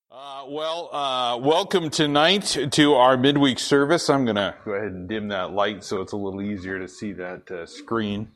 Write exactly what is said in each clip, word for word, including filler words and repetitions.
Uh, well, uh, welcome tonight to our midweek service. I'm going to go ahead and dim that light so it's a little easier to see that uh, screen.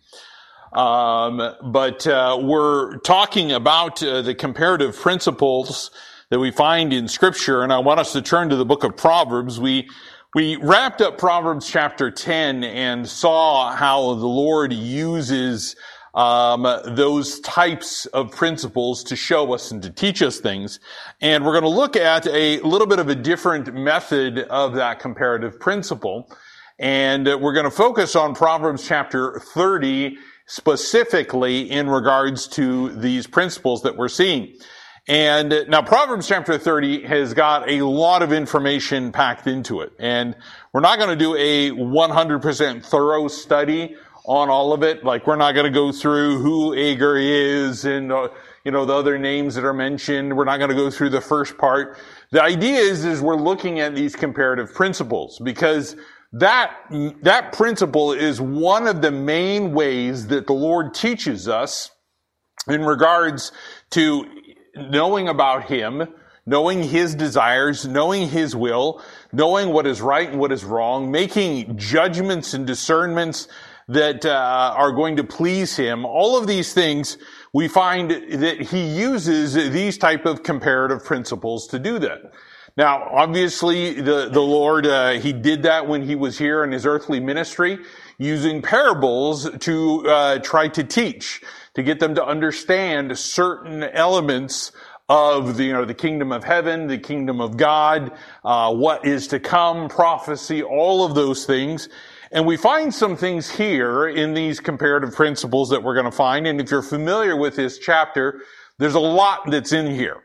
Um, but uh, we're talking about uh, the comparative principles that we find in Scripture, and I want us to turn to the book of Proverbs. We we wrapped up Proverbs chapter ten and saw how the Lord uses Um, those types of principles to show us and to teach us things. And we're going to look at a little bit of a different method of that comparative principle. And we're going to focus on Proverbs chapter thirty specifically in regards to these principles that we're seeing. And now Proverbs chapter thirty has got a lot of information packed into it. And we're not going to do a one hundred percent thorough study on all of it. Like, we're not going to go through who Agur is and, uh, you know, the other names that are mentioned. We're not going to go through the first part. The idea is, is we're looking at these comparative principles because that, that principle is one of the main ways that the Lord teaches us in regards to knowing about Him, knowing His desires, knowing His will, knowing what is right and what is wrong, making judgments and discernments that uh, are going to please Him. All of these things, we find that He uses these type of comparative principles to do that. Now, obviously, the, the Lord, uh, He did that when He was here in His earthly ministry, using parables to uh, try to teach, to get them to understand certain elements of the, you know, the kingdom of heaven, the kingdom of God, uh, what is to come, prophecy, all of those things. And we find some things here in these comparative principles that we're going to find. And if you're familiar with this chapter, there's a lot that's in here.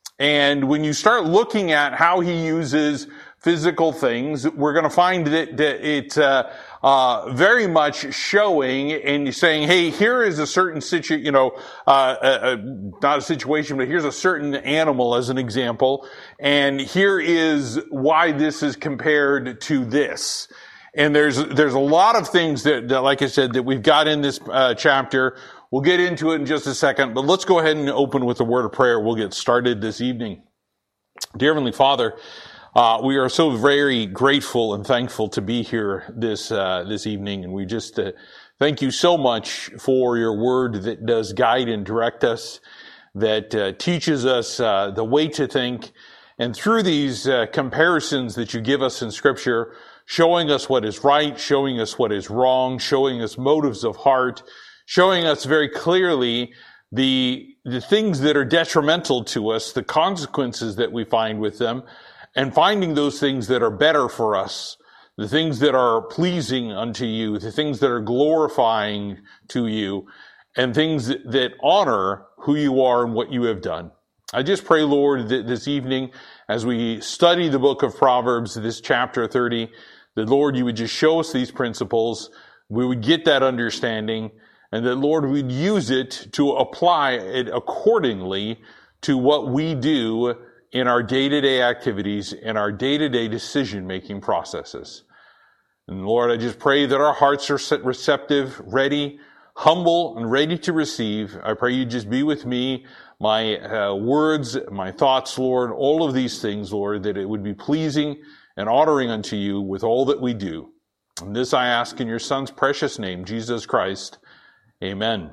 And when you start looking at how he uses physical things, we're going to find that, that it's uh, uh, very much showing and saying, hey, here is a certain situ, you know, uh, uh, not a situation, but here's a certain animal as an example. And here is why this is compared to this. And there's there's a lot of things that, that, like I said, that we've got in this uh, chapter. We'll get into it in just a second, but let's go ahead and open with a word of prayer. We'll get started this evening. Dear Heavenly Father, uh, we are so very grateful and thankful to be here this uh, this evening, and we just uh, thank you so much for your word that does guide and direct us, that uh, teaches us uh, the way to think, and through these uh, comparisons that you give us in Scripture, showing us what is right, showing us what is wrong, showing us motives of heart, showing us very clearly the the things that are detrimental to us, the consequences that we find with them, and finding those things that are better for us, the things that are pleasing unto you, the things that are glorifying to you, and things that, that honor who you are and what you have done. I just pray, Lord, that this evening, as we study the book of Proverbs, this chapter thirty, that, Lord, you would just show us these principles, we would get that understanding, and that, Lord, we'd use it to apply it accordingly to what we do in our day-to-day activities and our day-to-day decision-making processes. And, Lord, I just pray that our hearts are receptive, ready, humble, and ready to receive. I pray you just be with me, my uh, words, my thoughts, Lord, all of these things, Lord, that it would be pleasing and honoring unto you with all that we do. And this I ask in your Son's precious name, Jesus Christ. Amen.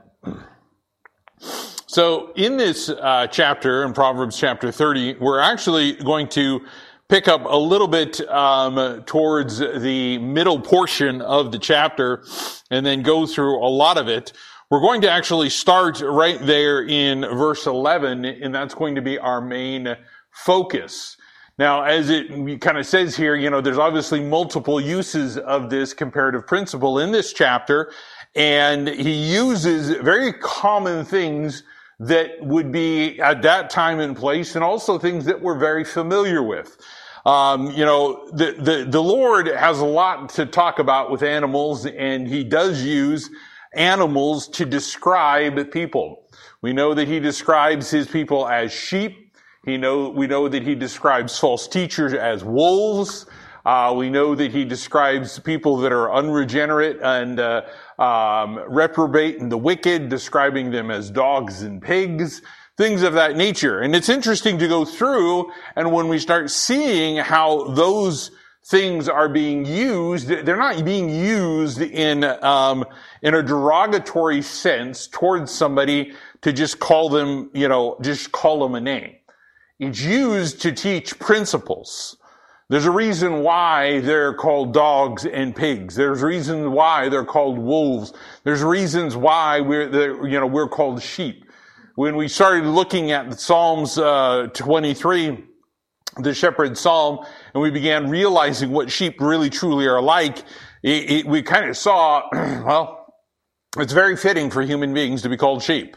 So in this uh, chapter, in Proverbs chapter thirty, we're actually going to pick up a little bit um, towards the middle portion of the chapter and then go through a lot of it. We're going to actually start right there in verse eleven, and that's going to be our main focus. Now, as it kind of says here, you know, there's obviously multiple uses of this comparative principle in this chapter, and he uses very common things that would be at that time and place, and also things that we're very familiar with. Um, you know, the, the, the Lord has a lot to talk about with animals, and he does use animals to describe people. We know that he describes his people as sheep. He know, we know that he describes false teachers as wolves. Uh, we know that he describes people that are unregenerate and uh, um, reprobate and the wicked, describing them as dogs and pigs. things of that nature. And it's interesting to go through, and when we start seeing how those things are being used, they're not being used in um, in a derogatory sense towards somebody to just call them, you know, just call them a name. It's used to teach principles. There's a reason why they're called dogs and pigs. There's reasons why they're called wolves. There's reasons why we're, you know, we're called sheep. When we started looking at Psalms uh, twenty-three, the shepherd psalm, and we began realizing what sheep really truly are like, it, it, we kind of saw, well, it's very fitting for human beings to be called sheep,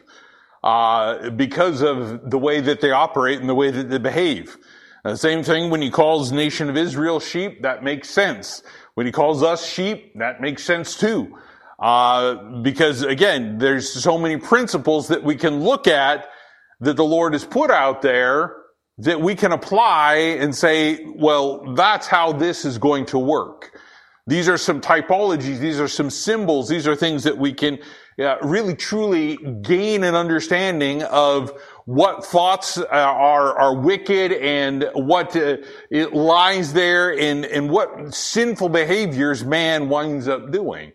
uh, because of the way that they operate and the way that they behave. The same thing when he calls the nation of Israel sheep, that makes sense. When he calls us sheep, that makes sense too. Uh, because again, there's so many principles that we can look at that the Lord has put out there that we can apply and say, well, that's how this is going to work. These are some typologies. These are some symbols. These are things that we can uh, really truly gain an understanding of what thoughts uh, are, are wicked and what uh, it lies there and, and what sinful behaviors man winds up doing.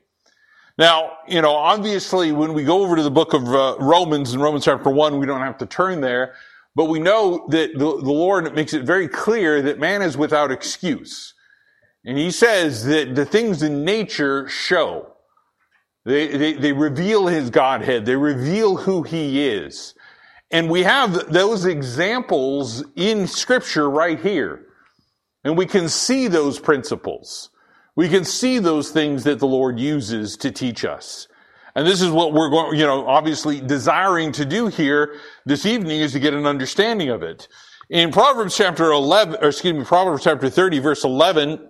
Now, you know, obviously when we go over to the book of uh, Romans, in Romans chapter one, we don't have to turn there. But we know that the, the Lord makes it very clear that man is without excuse. And he says that the things in nature show. They, they, they reveal his Godhead. They reveal who he is. And we have those examples in Scripture right here. And we can see those principles. We can see those things that the Lord uses to teach us. And this is what we're going, you know, obviously desiring to do here this evening, is to get an understanding of it. In Proverbs chapter eleven, or excuse me, Proverbs chapter thirty, verse eleven,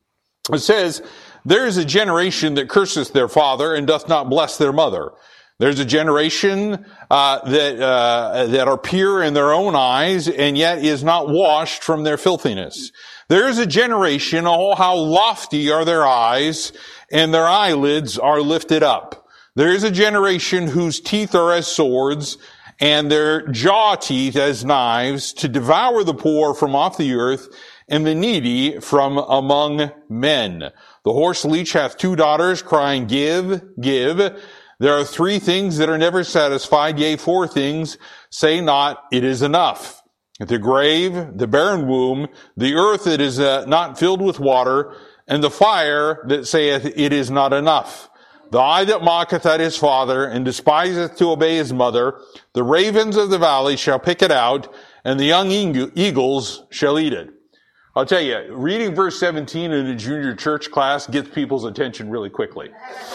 it says, "There is a generation that curseth their father and doth not bless their mother. There's a generation uh, that uh, that are pure in their own eyes, and yet is not washed from their filthiness. There is a generation, oh, how lofty are their eyes, and their eyelids are lifted up. There is a generation whose teeth are as swords, and their jaw teeth as knives, to devour the poor from off the earth, and the needy from among men. The horse leech hath two daughters, crying, Give, give. There are three things that are never satisfied, yea, four things, say not, it is enough. The grave, the barren womb, the earth that is uh, not filled with water, and the fire that saith, it is not enough. The eye that mocketh at his father, and despiseth to obey his mother, the ravens of the valley shall pick it out, and the young eagles shall eat it." I'll tell you, reading verse seventeen in a junior church class gets people's attention really quickly.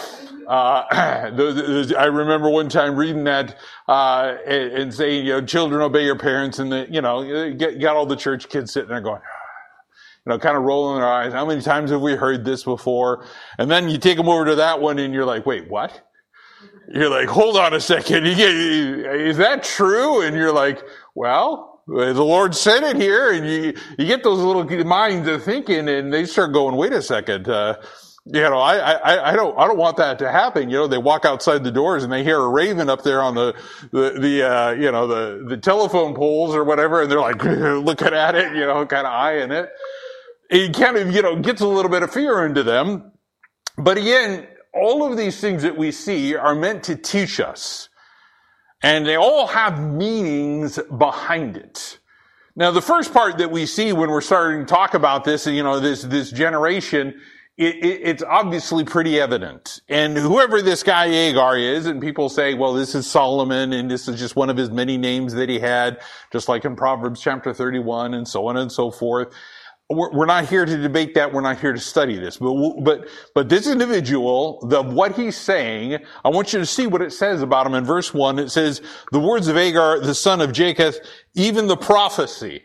Uh, the, the, I remember one time reading that, uh, and, and saying, you know, children obey your parents, and the, you know, you get, got all the church kids sitting there going, you know, kind of rolling their eyes. How many times have we heard this before? And then you take them over to that one and you're like, wait, what? You're like, hold on a second. You get, is that true? And you're like, well, the Lord said it here. And you, you get those little minds of thinking, and they start going, wait a second. Uh, you know, I, I, I don't, I don't want that to happen. You know, they walk outside the doors and they hear a raven up there on the, the, the, uh, you know, the, the telephone poles or whatever. And they're like looking at it, you know, kind of eyeing it. It kind of, you know, gets a little bit of fear into them. But again, all of these things that we see are meant to teach us. And they all have meanings behind it. Now, the first part that we see when we're starting to talk about this, you know, this, this generation, it, it, it's obviously pretty evident. And whoever this guy Agar is, and people say, well, this is Solomon, and this is just one of his many names that he had, just like in Proverbs chapter thirty-one, and so on and so forth. We're not here to debate that. We're not here to study this. But, but, but this individual, the, what he's saying, I want you to see what it says about him in verse one. It says, the words of Agar, the son of Jacob, even the prophecy.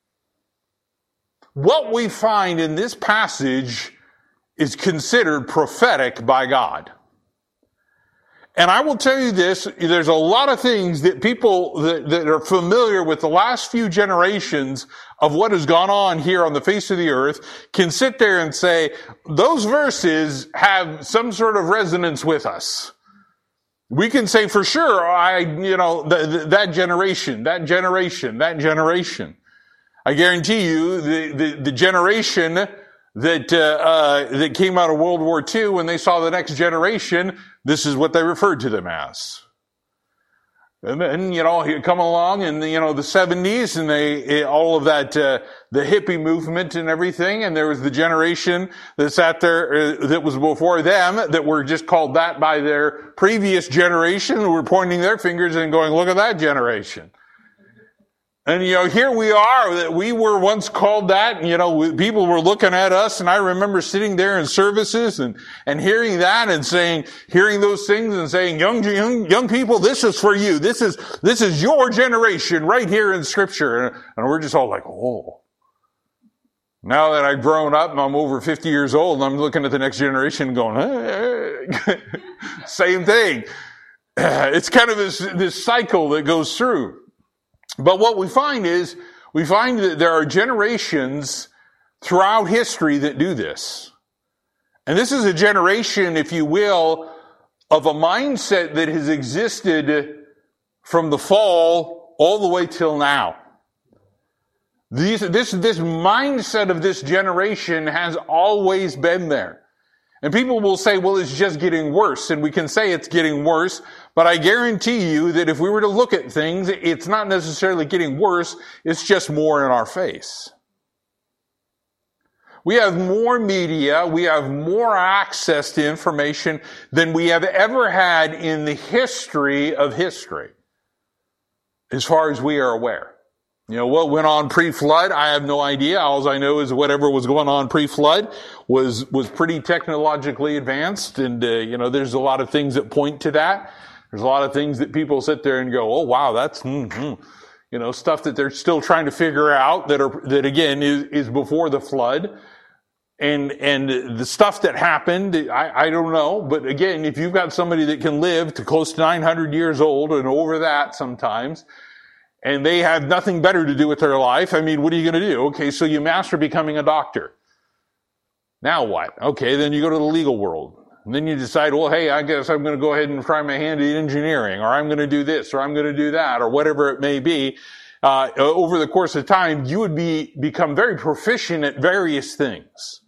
What we find in this passage is considered prophetic by God. And I will tell you this, there's a lot of things that people that, that are familiar with the last few generations of what has gone on here on the face of the earth can sit there and say, those verses have some sort of resonance with us. We can say for sure, I, you know, th- th- that generation, that generation, that generation. I guarantee you, the, the, the generation that, uh, uh, that came out of World War Two, when they saw the next generation, this is what they referred to them as. And then, you know, he'd come along in the, you know, the seventies, and they, all of that, uh, the hippie movement and everything, and there was the generation that sat there, uh, that was before them, that were just called that by their previous generation, who were pointing their fingers and going, look at that generation. And, you know, here we are, that we were once called that, and, you know, people were looking at us, and I remember sitting there in services and, and hearing that and saying, hearing those things and saying, young, young, young people, this is for you. This is, this is your generation right here in Scripture. And, and we're just all like, oh. Now that I've grown up and I'm over fifty years old, and I'm looking at the next generation going, hey. Same thing. It's kind of this, this cycle that goes through. But what we find is, we find that there are generations throughout history that do this. And this is a generation, if you will, of a mindset that has existed from the fall all the way till now. These, this, this mindset of this generation has always been there. And people will say, well, it's just getting worse. And we can say it's getting worse, but I guarantee you that if we were to look at things, it's not necessarily getting worse, it's just more in our face. We have more media, we have more access to information than we have ever had in the history of history, as far as we are aware. You know, what went on pre-flood, I have no idea. All I know is whatever was going on pre-flood was, was pretty technologically advanced. And, uh, you know, there's a lot of things that point to that. There's a lot of things that people sit there and go, oh, wow, that's, mm-hmm. you know, stuff that they're still trying to figure out that are, that again is, is before the flood. And, and the stuff that happened, I, I don't know. But again, if you've got somebody that can live to close to nine hundred years old and over that sometimes, and they have nothing better to do with their life, I mean, what are you going to do? Okay, so you master becoming a doctor. Now what? Okay, then you go to the legal world. And then you decide, well, hey, I guess I'm going to go ahead and try my hand at engineering, or I'm going to do this, or I'm going to do that, or whatever it may be. Uh, over the course of time, you would be become very proficient at various things.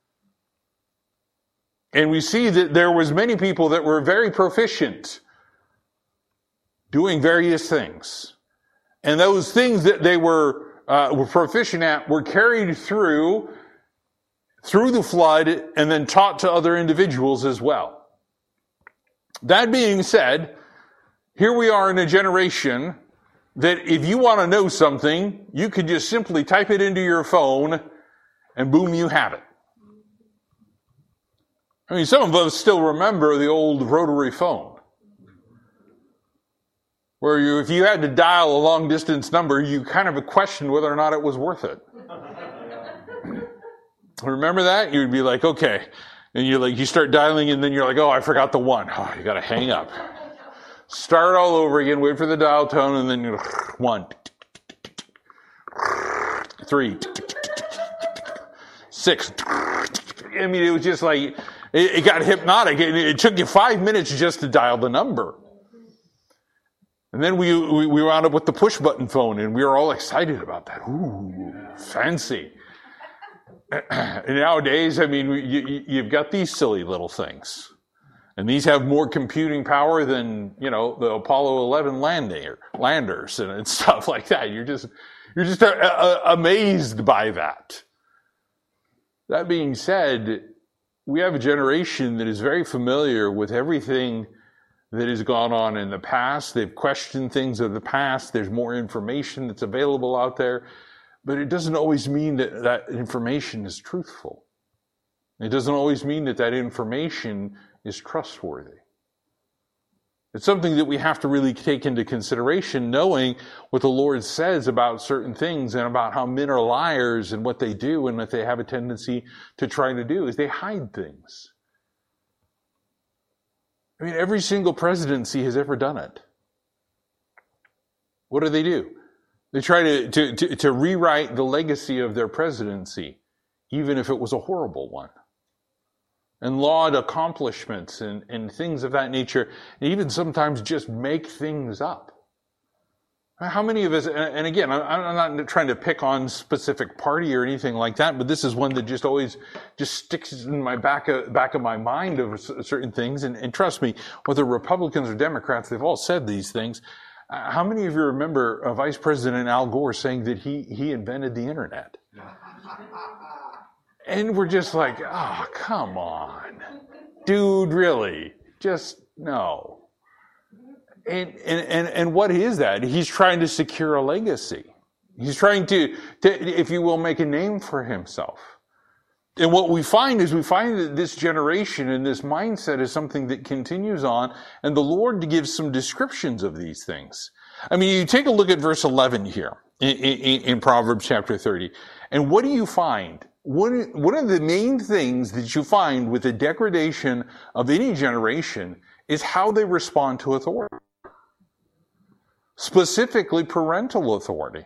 And we see that there was many people that were very proficient doing various things. And those things that they were, uh, were proficient at were carried through, through the flood and then taught to other individuals as well. That being said, here we are in a generation that if you want to know something, you could just simply type it into your phone and boom, you have it. I mean, some of us still remember the old rotary phone, where you, if you had to dial a long distance number, you kind of questioned whether or not it was worth it. Remember that? You'd be like, okay. And you're like, you start dialing and then you're like, oh, I forgot the one. Oh, you gotta hang up. Start all over again, wait for the dial tone, and then you're one, three, six. I mean, it was just like, it, it got hypnotic. It, it took you five minutes just to dial the number. And then we, we, we wound up with the push button phone, and we were all excited about that. Ooh, fancy. And nowadays, I mean, you, you've got these silly little things. And these have more computing power than, you know, the Apollo eleven lander, landers and, and stuff like that. You're just, you're just uh, uh, amazed by that. That being said, we have a generation that is very familiar with everything that has gone on in the past. They've questioned things of the past. There's more information that's available out there. But it doesn't always mean that that information is truthful. It doesn't always mean that that information is trustworthy. It's something that we have to really take into consideration, knowing what the Lord says about certain things and about how men are liars and what they do and what they have a tendency to try to do is they hide things. I mean, every single presidency has ever done it. What do they do? They try to, to, to, to rewrite the legacy of their presidency, even if it was a horrible one. and laud accomplishments and, and things of that nature, and even sometimes just make things up. How many of us, and again, I'm not trying to pick on specific party or anything like that, but this is one that just always just sticks in my back of, back of my mind of certain things. And, and trust me, whether Republicans or Democrats, they've all said these things. How many of you remember uh, Vice President Al Gore saying that he, he invented the internet? And we're just like, oh, come on. Dude, really? Just, no. And, and, and what is that? He's trying to secure a legacy. He's trying to, to, if you will, make a name for himself. And what we find is we find that this generation and this mindset is something that continues on, and the Lord gives some descriptions of these things. I mean, you take a look at verse eleven here in, in, in Proverbs chapter thirty, and what do you find? One, one of the main things that you find with the degradation of any generation is how they respond to authority. Specifically, parental authority.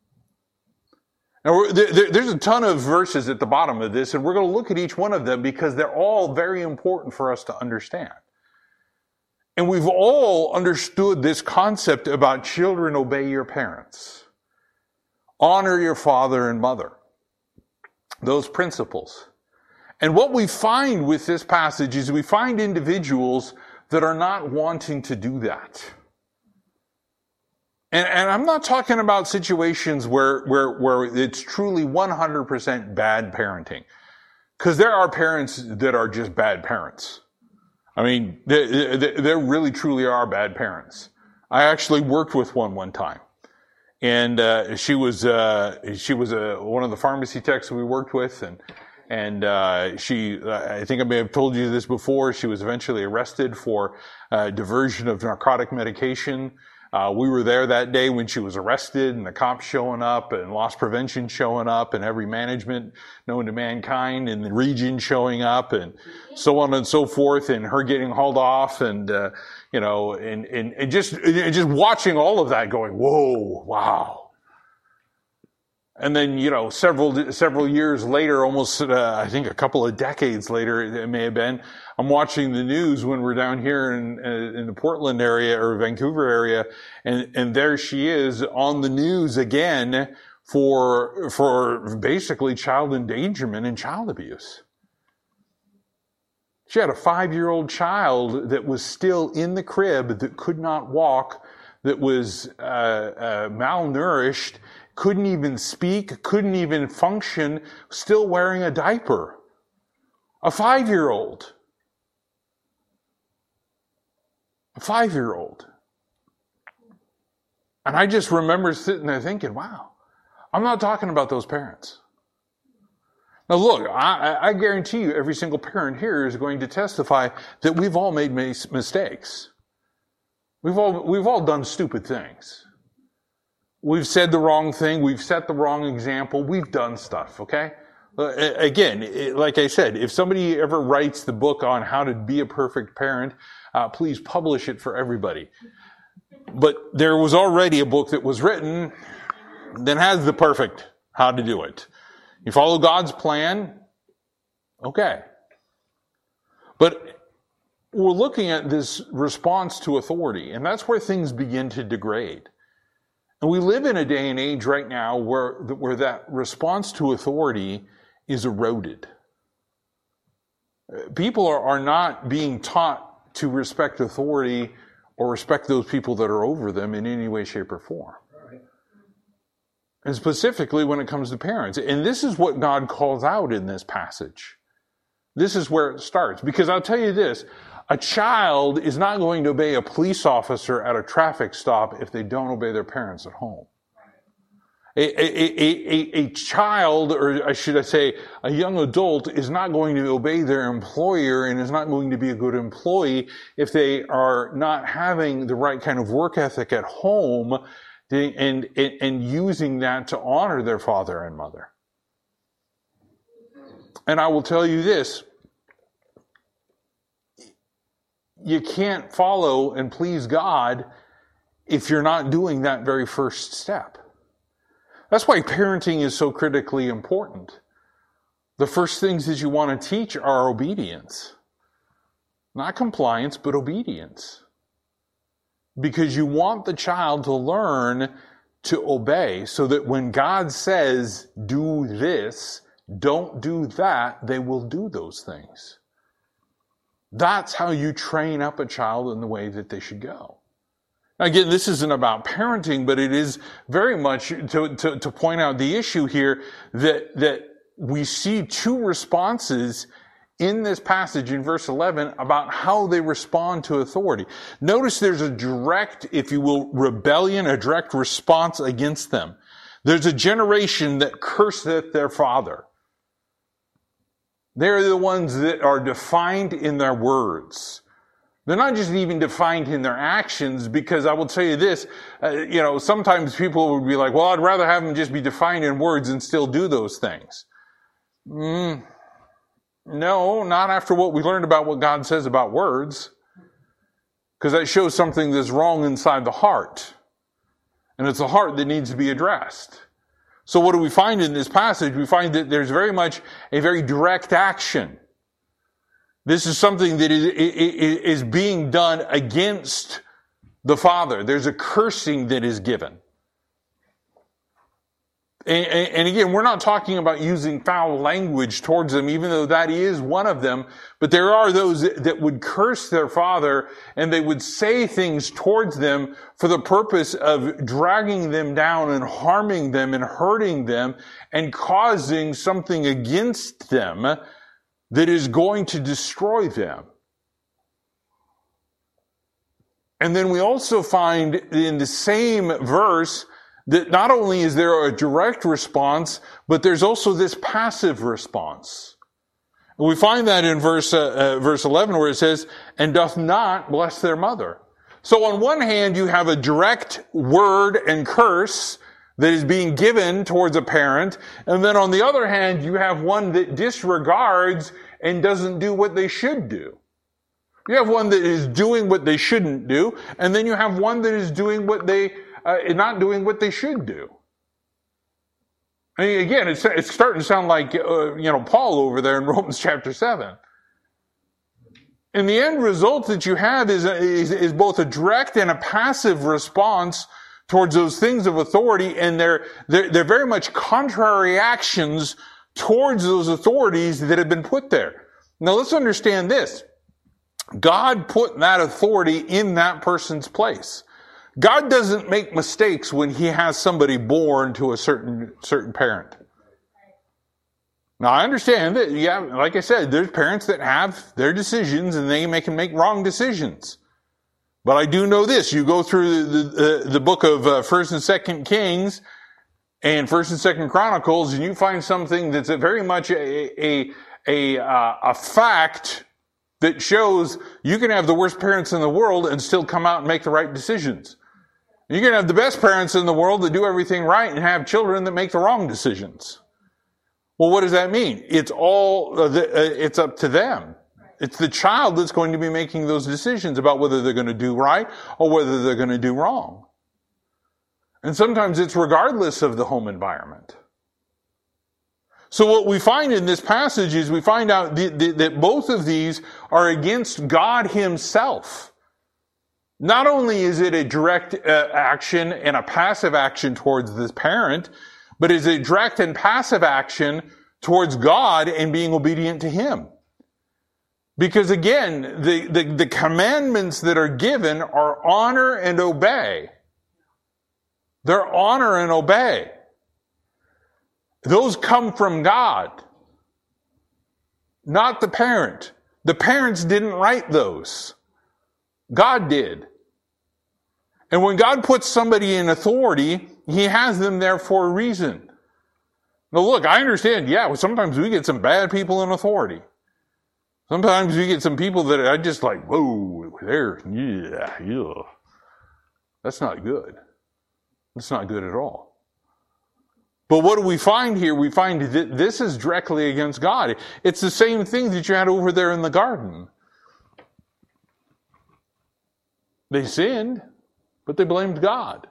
Now, there's a ton of verses at the bottom of this, and we're going to look at each one of them because they're all very important for us to understand. And we've all understood this concept about children obey your parents. Honor your father and mother. Those principles. And what we find with this passage is we find individuals that are not wanting to do that. And, and I'm not talking about situations where, where, where it's truly one hundred percent bad parenting. Because there are parents that are just bad parents. I mean, there they, they really truly are bad parents. I actually worked with one one time. And, uh, she was, uh, she was, uh, one of the pharmacy techs we worked with, and, and, uh, she, uh, I think I may have told you this before, she was eventually arrested for, uh, diversion of narcotic medication. Uh, we were there that day when she was arrested, and the cops showing up, and loss prevention showing up, and every management known to mankind in the region showing up, and so on and so forth, and her getting hauled off, and, uh, you know, and, and, and just, and just watching all of that going, whoa, wow. And then, you know, several, several years later, almost, uh, I think a couple of decades later, it may have been, I'm watching the news when we're down here in, in the Portland area or Vancouver area, and, and there she is on the news again for, for basically child endangerment and child abuse. She had a five-year-old child that was still in the crib, that could not walk, that was, uh, uh, malnourished, couldn't even speak, couldn't even function, still wearing a diaper. A five-year-old. A five-year-old. And I just remember sitting there thinking, wow, I'm not talking about those parents. Now look, I, I guarantee you every single parent here is going to testify that we've all made mistakes. We've all, we've all done stupid things. We've said the wrong thing. We've set the wrong example. We've done stuff, okay? Again, like I said, if somebody ever writes the book on how to be a perfect parent, uh, please publish it for everybody. But there was already a book that was written that has the perfect how to do it. You follow God's plan, okay. But we're looking at this response to authority, and that's where things begin to degrade. And we live in a day and age right now where, where that response to authority is eroded. People are, are not being taught to respect authority or respect those people that are over them in any way, shape, or form. Right. And specifically when it comes to parents. And this is what God calls out in this passage. This is where it starts. Because I'll tell you this, a child is not going to obey a police officer at a traffic stop if they don't obey their parents at home. A, a, a, a, a child, or should I say, a young adult is not going to obey their employer and is not going to be a good employee if they are not having the right kind of work ethic at home and, and, and using that to honor their father and mother. And I will tell you this, you can't follow and please God if you're not doing that very first step. That's why parenting is so critically important. the first things that you want to teach are obedience. Not compliance, but obedience. Because you want the child to learn to obey so that when God says, do this, don't do that, they will do those things. That's how you train up a child in the way that they should go. Again, this isn't about parenting, but it is very much to, to, to point out the issue here that, that we see two responses in this passage in verse eleven about how they respond to authority. Notice there's a direct, if you will, rebellion, a direct response against them. There's a generation that curseth their father. They're the ones that are defined in their words. They're not just even defined in their actions, because I will tell you this, uh, you know, sometimes people would be like, well, I'd rather have them just be defined in words and still do those things. Mm. No, not after what we learned about what God says about words. Because that shows something that's wrong inside the heart. And it's the heart that needs to be addressed. So what do we find in this passage? We find that there's very much a very direct action. This is something that is, is being done against the father. There's a cursing that is given. And, and again, we're not talking about using foul language towards them, even though that is one of them. But there are those that would curse their father, and they would say things towards them for the purpose of dragging them down and harming them and hurting them and causing something against them that is going to destroy them. And then we also find in the same verse that not only is there a direct response, but there's also this passive response. And we find that in verse uh, uh, verse eleven, where it says, "And doth not bless their mother." So on one hand, you have a direct word and curse that is being given towards a parent, and then on the other hand, you have one that disregards and doesn't do what they should do. You have one that is doing what they shouldn't do, and then you have one that is doing what they Uh, not doing what they should do. I mean, again, it's, it's starting to sound like, uh, you know, Paul over there in Romans chapter seven. And the end result that you have is, is, is both a direct and a passive response towards those things of authority, and they're, they're, they're very much contrary actions towards those authorities that have been put there. Now let's understand this. God put that authority in that person's place. God doesn't make mistakes when he has somebody born to a certain certain parent. Now, I understand that, yeah, like I said, there's parents that have their decisions and they may, can make wrong decisions. But I do know this. You go through the, the, the book of uh, First and Second Kings and First and Second Chronicles, and you find something that's a very much a, a, a, uh, a fact that shows you can have the worst parents in the world and still come out and make the right decisions. You can have the best parents in the world that do everything right and have children that make the wrong decisions. Well, what does that mean? It's all, uh, the, uh, it's up to them. It's the child that's going to be making those decisions about whether they're going to do right or whether they're going to do wrong. And sometimes it's regardless of the home environment. So what we find in this passage is we find out that, that both of these are against God himself. Not only is it a direct uh, action and a passive action towards this parent, but is a direct and passive action towards God and being obedient to him. Because again, the, the, the commandments that are given are honor and obey. They're honor and obey. Those come from God, not the parent. The parents didn't write those. God did. And when God puts somebody in authority, he has them there for a reason. Now look, I understand, yeah, sometimes we get some bad people in authority. Sometimes we get some people that are just like, whoa, there, yeah, yeah. That's not good. That's not good at all. But what do we find here? We find that this is directly against God. It's the same thing that you had over there in the garden. They sinned, but they blamed God.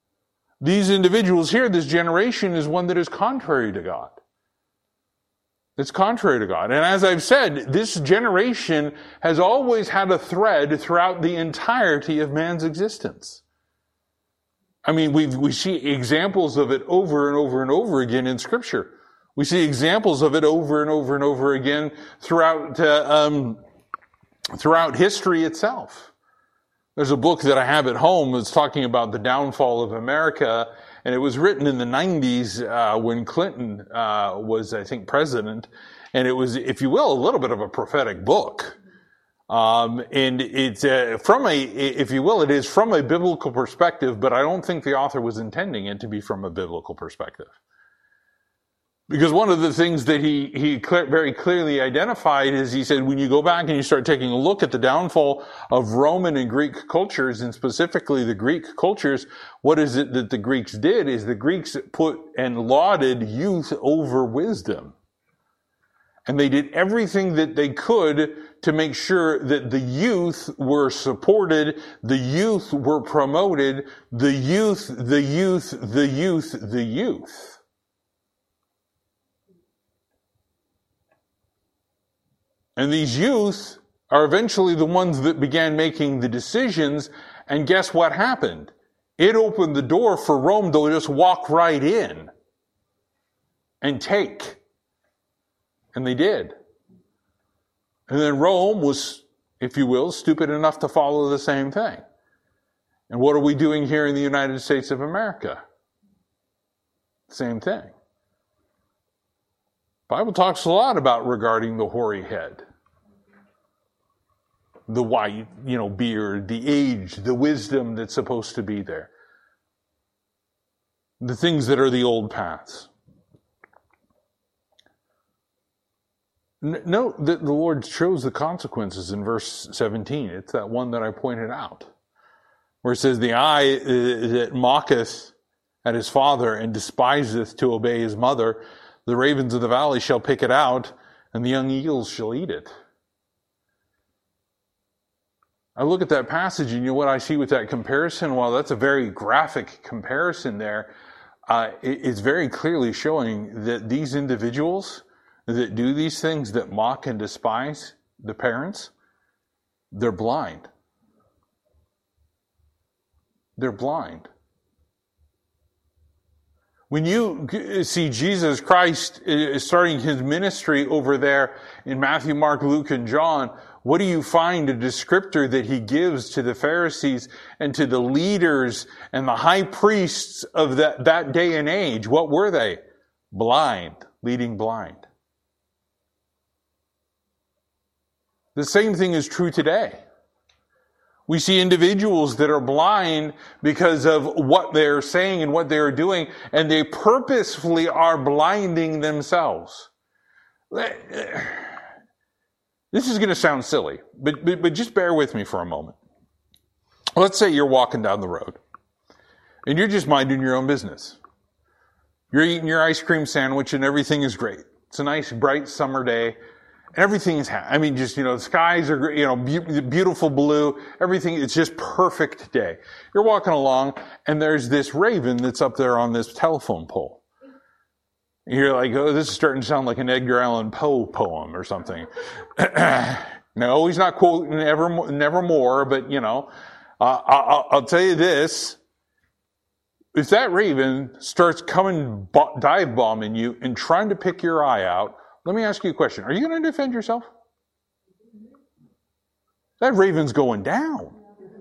These individuals here, this generation, is one that is contrary to God. It's contrary to God. And as I've said, this generation has always had a thread throughout the entirety of man's existence. I mean, we we see examples of it over and over and over again in Scripture. We see examples of it over and over and over again throughout uh, um, throughout history itself. There's a book that I have at home that's talking about the downfall of America, and it was written in the nineties uh, when Clinton uh, was, I think, president. And it was, if you will, a little bit of a prophetic book. Um, and it's uh, from a, if you will, it is from a biblical perspective, but I don't think the author was intending it to be from a biblical perspective. Because one of the things that he, he clear, very clearly identified is he said, when you go back and you start taking a look at the downfall of Roman and Greek cultures, and specifically the Greek cultures, what is it that the Greeks did is the Greeks put and lauded youth over wisdom. And they did everything that they could to make sure that the youth were supported, the youth were promoted, the youth, the youth, the youth, the youth. And these youth are eventually the ones that began making the decisions. And guess what happened? It opened the door for Rome to just walk right in and take. And they did. And then Rome was, if you will, stupid enough to follow the same thing. And what are we doing here in the United States of America? Same thing. The Bible talks a lot about regarding the hoary head, the white, you know, beard, the age, the wisdom that's supposed to be there, the things that are the old paths. Note that the Lord shows the consequences in verse seventeen. It's that one that I pointed out, where it says, the eye that mocketh at his father and despiseth to obey his mother, the ravens of the valley shall pick it out, and the young eagles shall eat it. I look at that passage, and you know what I see with that comparison? Well, that's a very graphic comparison there. Uh, it, it's very clearly showing that these individuals that do these things, that mock and despise the parents, they're blind. They're blind. When you see Jesus Christ starting his ministry over there in Matthew, Mark, Luke, and John, what do you find a descriptor that he gives to the Pharisees and to the leaders and the high priests of that, that day and age? What were they? Blind, leading blind. The same thing is true today. We see individuals that are blind because of what they're saying and what they're doing, and they purposefully are blinding themselves. This is going to sound silly, but, but, but just bear with me for a moment. Let's say you're walking down the road, and you're just minding your own business. You're eating your ice cream sandwich, and everything is great. It's a nice, bright summer day. Everything is, I mean, just, you know, the skies are, you know, be- beautiful blue. Everything, it's just perfect day. You're walking along, and there's this raven that's up there on this telephone pole. You're like, oh, this is starting to sound like an Edgar Allan Poe poem or something. No, he's not quoting Never, Nevermore, but, you know, uh, I'll, I'll tell you this. If that raven starts coming, dive bombing you and trying to pick your eye out, let me ask you a question. Are you going to defend yourself? That raven's going down.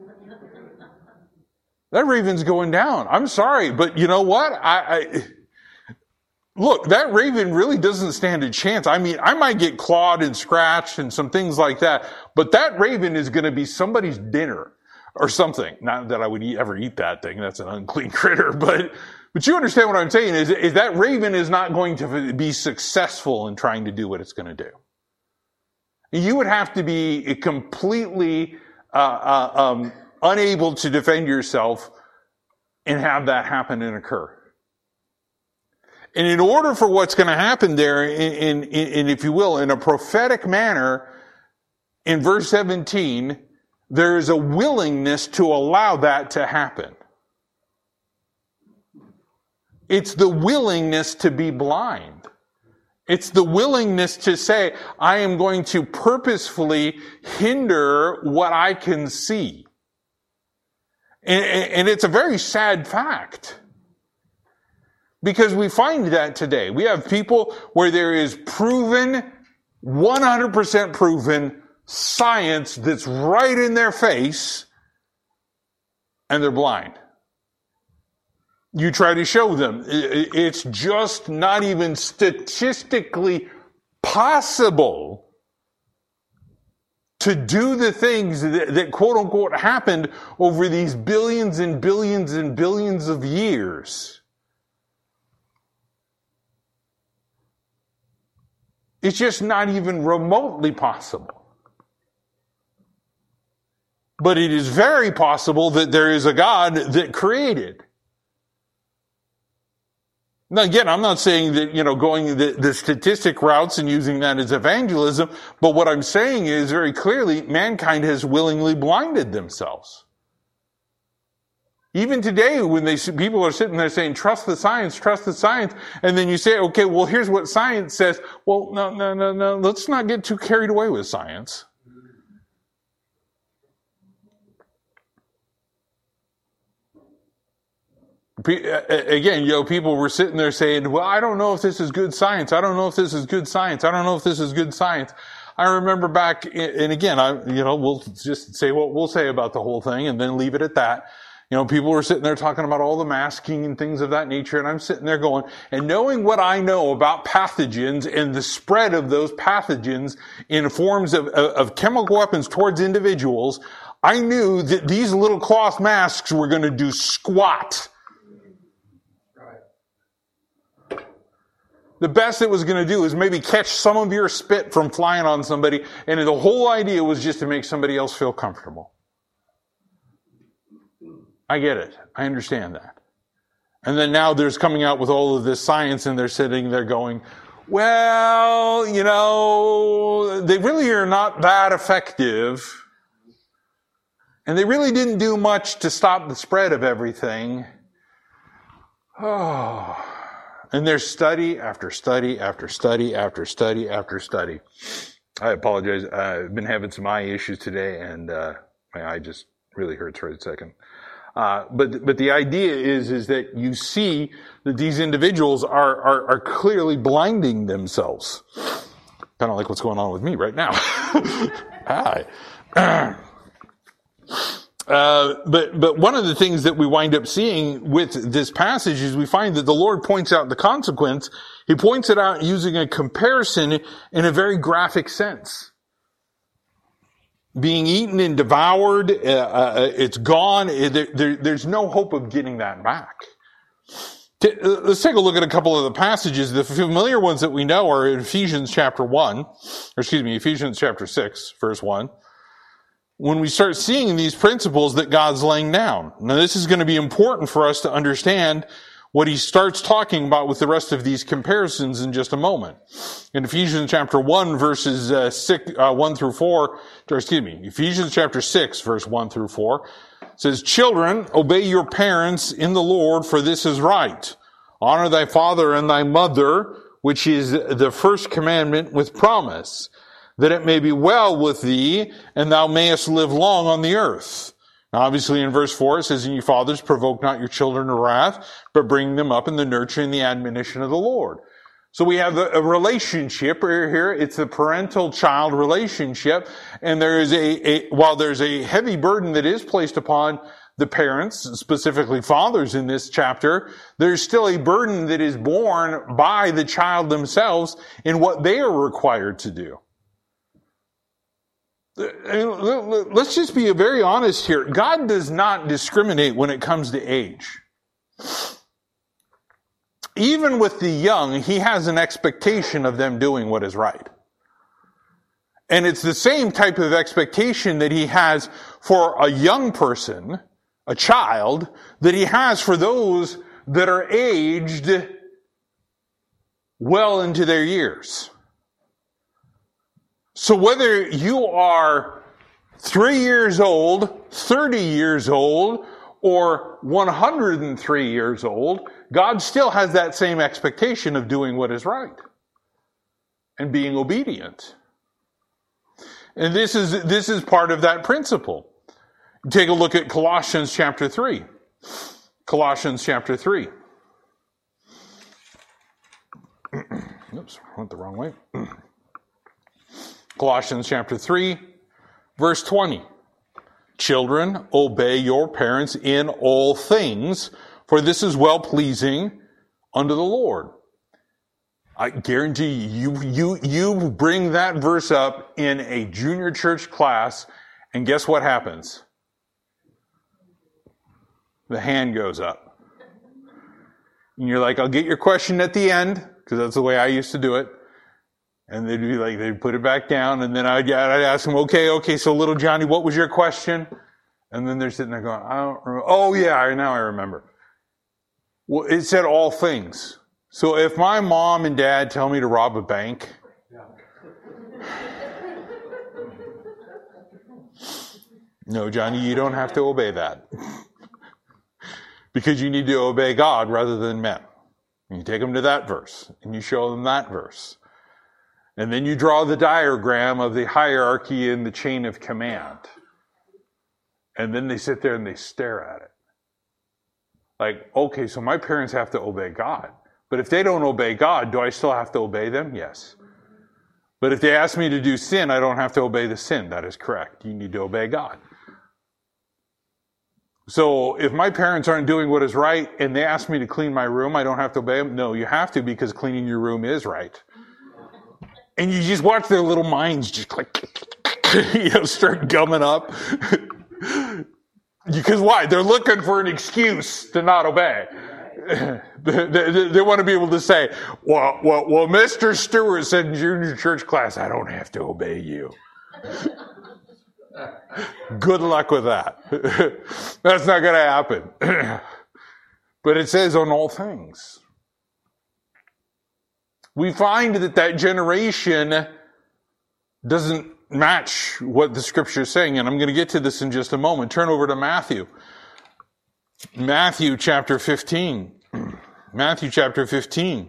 That raven's going down. I'm sorry, but you know what? I, I look, that raven really doesn't stand a chance. I mean, I might get clawed and scratched and some things like that, but that raven is going to be somebody's dinner or something. Not that I would eat, ever eat that thing. That's an unclean critter, but But you understand what I'm saying is, is that raven is not going to be successful in trying to do what it's going to do. You would have to be completely uh, uh, um, unable to defend yourself and have that happen and occur. And in order for what's going to happen there, in, in, in, if you will, in a prophetic manner, in verse seventeen, there is a willingness to allow that to happen. It's the willingness to be blind. It's the willingness to say, I am going to purposefully hinder what I can see. And, and it's a very sad fact. Because we find that today. We have people where there is proven, one hundred percent proven science that's right in their face, and they're blind. You try to show them. It's just not even statistically possible to do the things that, that quote unquote happened over these billions and billions and billions of years. It's just not even remotely possible. But it is very possible that there is a God that created. Now again, I'm not saying that, you know, going the, the statistic routes and using that as evangelism, but what I'm saying is very clearly mankind has willingly blinded themselves. Even today, when they people are sitting there saying, trust the science, trust the science, and then you say, okay, well, here's what science says. Well, no, no, no, no, let's not get too carried away with science. Again, you know, people were sitting there saying, well, I don't know if this is good science. I don't know if this is good science. I don't know if this is good science. I remember back, and again, I, you know, we'll just say what we'll say about the whole thing and then leave it at that. You know, people were sitting there talking about all the masking and things of that nature, and I'm sitting there going, and knowing what I know about pathogens and the spread of those pathogens in forms of, of, of chemical weapons towards individuals, I knew that these little cloth masks were going to do squat. The best it was going to do is maybe catch some of your spit from flying on somebody, and the whole idea was just to make somebody else feel comfortable. I get it. I understand that. And then now there's coming out with all of this science, and they're sitting there going, well, you know, they really are not that effective. And they really didn't do much to stop the spread of everything. Oh. And there's study after study after study after study after study. I apologize. I've been having some eye issues today, and uh, my eye just really hurts right a second. Uh, but but the idea is is that you see that these individuals are are, are clearly blinding themselves, kind of like what's going on with me right now. Hi. Uh, but but one of the things that we wind up seeing with this passage is we find that the Lord points out the consequence. He points it out using a comparison in a very graphic sense. Being eaten and devoured, uh, uh, it's gone. There, there, there's no hope of getting that back. T- uh, let's take a look at a couple of the passages. The familiar ones that we know are in Ephesians chapter one, or excuse me, Ephesians chapter six, verse one. When we start seeing these principles that God's laying down. Now this is going to be important for us to understand what he starts talking about with the rest of these comparisons in just a moment. In Ephesians chapter one, verses uh, six, uh, one through four, or excuse me, Ephesians chapter six, verse one through four, says, children, obey your parents in the Lord, for this is right. Honor thy father and thy mother, which is the first commandment with promise, that it may be well with thee, and thou mayest live long on the earth. Now, obviously, in verse four, it says, and you fathers, provoke not your children to wrath, but bring them up in the nurture and the admonition of the Lord. So we have a, a relationship here. It's a parental-child relationship, and there is a, a, while there's a heavy burden that is placed upon the parents, specifically fathers in this chapter, there's still a burden that is borne by the child themselves in what they are required to do. Let's just be very honest here. God does not discriminate when it comes to age. Even with the young, he has an expectation of them doing what is right. And it's the same type of expectation that he has for a young person, a child, that he has for those that are aged well into their years. So whether you are three years old, thirty years old, or one hundred three years old, God still has that same expectation of doing what is right. and being obedient. And this is, this is part of that principle. Take a look at Colossians chapter three. Colossians chapter three. Oops, went the wrong way. Colossians chapter three, verse twenty. Children, obey your parents in all things, for this is well-pleasing unto the Lord. I guarantee you, you, you bring that verse up in a junior church class, and guess what happens? The hand goes up. And you're like, I'll get your question at the end, because that's the way I used to do it. And they'd be like, they'd put it back down, and then I'd, I'd ask them, okay, okay, so little Johnny, what was your question? And then they're sitting there going, I don't remember. Oh yeah, now I remember. Well, it said all things. So if my mom and dad tell me to rob a bank, no, Johnny, you don't have to obey that. Because you need to obey God rather than men. And you take them to that verse, and you show them that verse. And then you draw the diagram of the hierarchy in the chain of command. And then they sit there and they stare at it. Like, okay, so my parents have to obey God. But if they don't obey God, do I still have to obey them? Yes. But if they ask me to do sin, I don't have to obey the sin. That is correct. You need to obey God. So if my parents aren't doing what is right and they ask me to clean my room, I don't have to obey them? No, you have to, because cleaning your room is right. And you just watch their little minds just click, you know, start gumming up. Because why? They're looking for an excuse to not obey. They, they, they want to be able to say, well, well, well, Mister Stewart said in junior church class, I don't have to obey you. Good luck with that. That's not going to happen. But it says on all things. We find that that generation doesn't match what the scripture is saying, and I'm going to get to this in just a moment. Turn over to Matthew. Matthew chapter fifteen. Matthew chapter fifteen.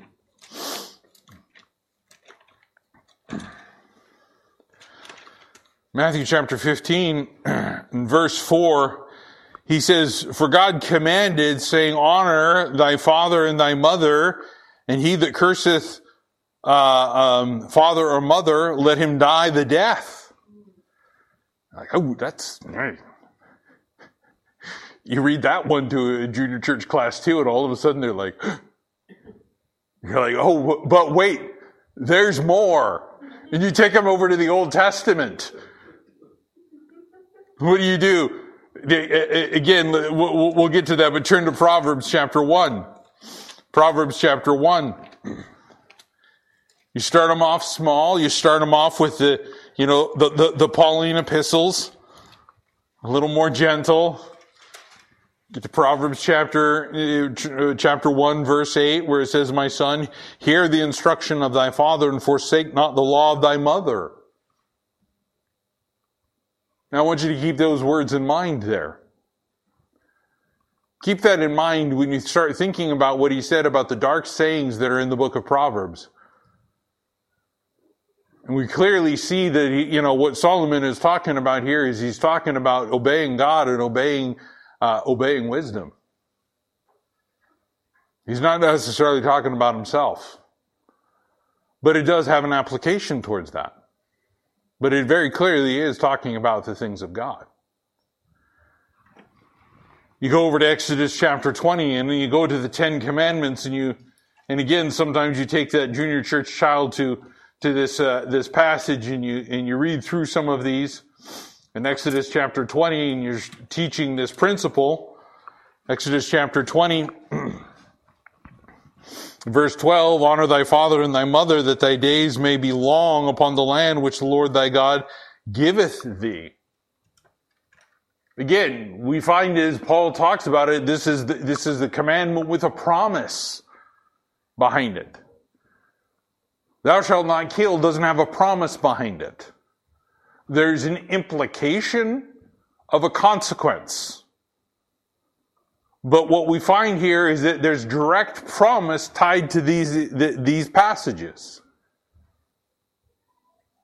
Matthew chapter fifteen, in verse four, he says, For God commanded, saying, Honor thy father and thy mother, and he that curseth uh, um, father or mother, let him die the death. Like, oh, that's right. You read that one to a junior church class too, and all of a sudden they're like, you're like, oh, but wait, there's more. And you take them over to the Old Testament. What do you do? Again, we'll get to that, but turn to Proverbs chapter one. Proverbs chapter one. You start them off small. You start them off with the, you know, the, the, the Pauline epistles. A little more gentle. Get to Proverbs chapter, chapter one, verse eight, where it says, My son, hear the instruction of thy father and forsake not the law of thy mother. Now I want you to keep those words in mind there. Keep that in mind when you start thinking about what he said about the dark sayings that are in the book of Proverbs. And we clearly see that, he, you know, what Solomon is talking about here is he's talking about obeying God and obeying, uh, obeying wisdom. He's not necessarily talking about himself. But it does have an application towards that. But it very clearly is talking about the things of God. You go over to Exodus chapter twenty, and then you go to the Ten Commandments, and you, and again, sometimes you take that junior church child to, to this, uh, this passage, and you, and you read through some of these in Exodus chapter twenty, and you're teaching this principle. Exodus chapter twenty, verse twelve, Honor thy father and thy mother, that thy days may be long upon the land which the Lord thy God giveth thee. Again, we find as Paul talks about it, this is the, this is the commandment with a promise behind it. Thou shalt not kill doesn't have a promise behind it. There's an implication of a consequence. But what we find here is that there's direct promise tied to these, these passages.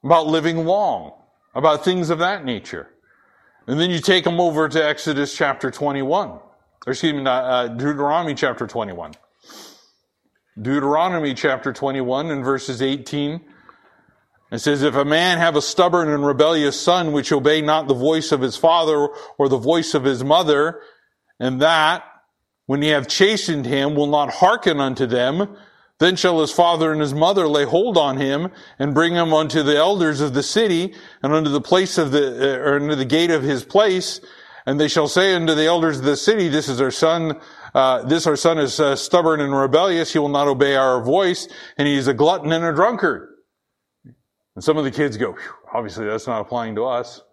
about living long, about things of that nature. And then you take them over to Exodus chapter twenty-one, or excuse me, uh, Deuteronomy chapter twenty-one. Deuteronomy chapter twenty-one and verses eighteen. It says, if a man have a stubborn and rebellious son, which obey not the voice of his father or the voice of his mother, and that, when ye have chastened him, will not hearken unto them, then shall his father and his mother lay hold on him, and bring him unto the elders of the city, and unto the place of the, or unto the gate of his place, and they shall say unto the elders of the city, this is our son, uh, this our son is uh, stubborn and rebellious, he will not obey our voice, and he is a glutton and a drunkard. And some of the kids go, obviously that's not applying to us.